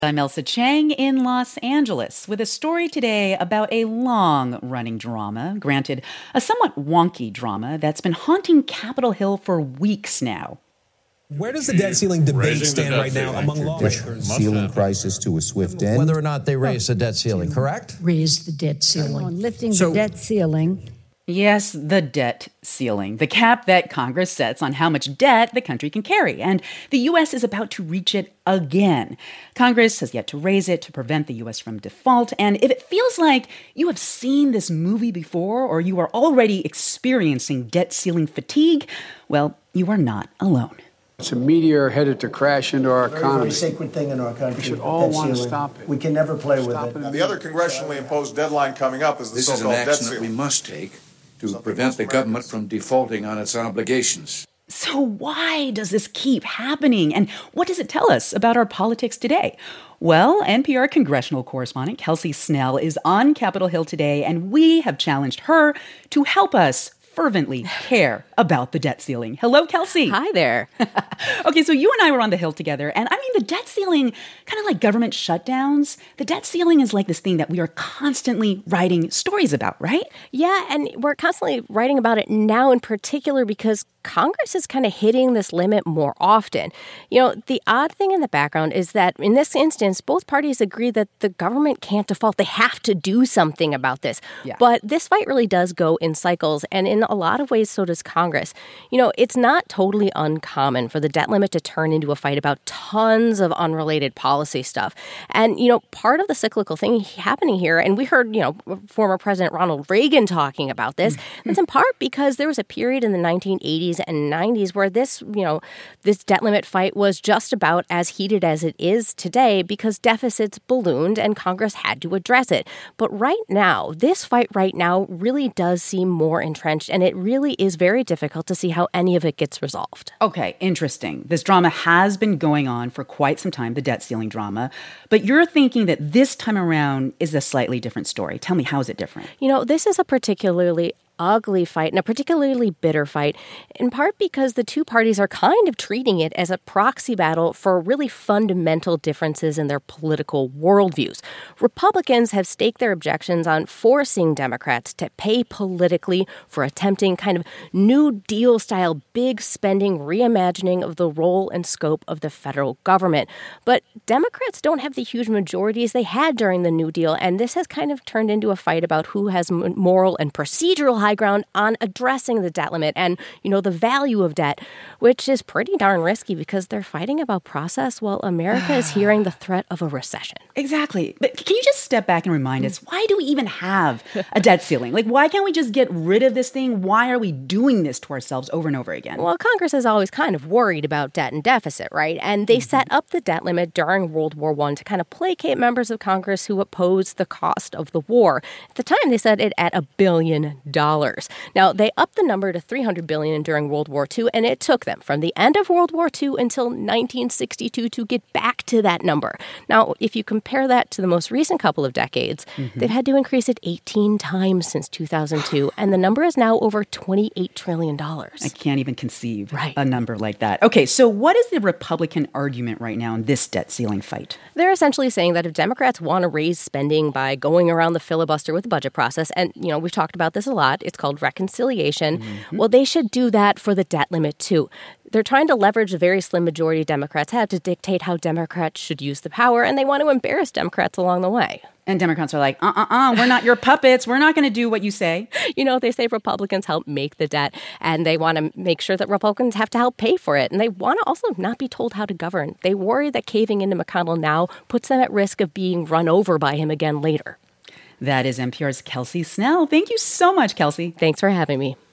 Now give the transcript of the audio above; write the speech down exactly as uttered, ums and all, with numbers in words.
I'm Elsa Chang in Los Angeles with a story today about a long-running drama, granted a somewhat wonky drama, that's been haunting Capitol Hill for weeks now. Where does the debt ceiling debate stand right now among lawmakers? Ceiling crisis to a swift end. Whether or not they raise the debt ceiling, correct? Raise the debt ceiling. On lifting So- the debt ceiling. Yes, the debt ceiling, the cap that Congress sets on how much debt the country can carry. And the U S is about to reach it again. Congress has yet to raise it to prevent the U S from default. And if it feels like you have seen this movie before or you are already experiencing debt ceiling fatigue, well, you are not alone. It's a meteor headed to crash into our Very, economy. very sacred thing in our country. We should the all debt want to ceiling. stop it. We can never play Stop with it. it. Now, the other congressionally imposed deadline coming up is the This is an so-called debt action that we ceiling. must take to prevent the government from defaulting on its obligations. So why does this keep happening? And what does it tell us about our politics today? Well, N P R congressional correspondent Kelsey Snell is on Capitol Hill today, and we have challenged her to help us fervently care about the debt ceiling. Hello, Kelsey. Hi there. Okay, so you and I were on the Hill together, and I mean, the debt ceiling, kind of like government shutdowns, the debt ceiling is like this thing that we are constantly writing stories about, right? Yeah, and we're constantly writing about it now in particular because Congress is kind of hitting this limit more often. You know, the odd thing in the background is that in this instance, both parties agree that the government can't default. They have to do something about this. Yeah. But this fight really does go in cycles, and in a lot of ways, so does Congress. You know, it's not totally uncommon for the debt limit to turn into a fight about tons of unrelated policy stuff. And, you know, part of the cyclical thing happening here, and we heard, you know, former President Ronald Reagan talking about this, it's in part because there was a period in the nineteen eighties and nineties where this, you know, this debt limit fight was just about as heated as it is today because deficits ballooned and Congress had to address it. But right now, this fight right now really does seem more entrenched, and it really is very difficult to see how any of it gets resolved. Okay, interesting. This drama has been going on for quite some time, the debt ceiling drama, but you're thinking that this time around is a slightly different story. Tell me, how is it different? You know, this is a particularly ugly fight and a particularly bitter fight, in part because the two parties are kind of treating it as a proxy battle for really fundamental differences in their political worldviews. Republicans have staked their objections on forcing Democrats to pay politically for attempting kind of New Deal-style big spending reimagining of the role and scope of the federal government. But Democrats don't have the huge majorities they had during the New Deal, and this has kind of turned into a fight about who has moral and procedural high ground on addressing the debt limit and, you know, the value of debt, which is pretty darn risky because they're fighting about process while America is hearing the threat of a recession. Exactly. But can you just step back and remind us, why do we even have a debt ceiling? Like, why can't we just get rid of this thing? Why are we doing this to ourselves over and over again? Well, Congress is always kind of worried about debt and deficit, right? And they mm-hmm. set up the debt limit during World War One to kind of placate members of Congress who opposed the cost of the war. At the time, they set it at a billion dollars. Now, they upped the number to three hundred billion dollars during World War Two, and it took them from the end of World War Two until nineteen sixty-two to get back to that number. Now, if you compare that to the most recent couple of decades, mm-hmm. they've had to increase it eighteen times since two thousand two, and the number is now over twenty-eight trillion dollars. I can't even conceive right. a number like that. Okay, so what is the Republican argument right now in this debt ceiling fight? They're essentially saying that if Democrats want to raise spending by going around the filibuster with the budget process, and, you know, we've talked about this a lot, it's called reconciliation, mm-hmm. well, they should do that for the debt limit, too. They're trying to leverage the very slim majority Democrats have to dictate how Democrats should use the power, and they want to embarrass Democrats along the way. And Democrats are like, uh-uh-uh, we're not your puppets. We're not going to do what you say. You know, they say Republicans help make the debt, and they want to make sure that Republicans have to help pay for it. And they want to also not be told how to govern. They worry that caving into McConnell now puts them at risk of being run over by him again later. That is N P R's Kelsey Snell. Thank you so much, Kelsey. Thanks for having me.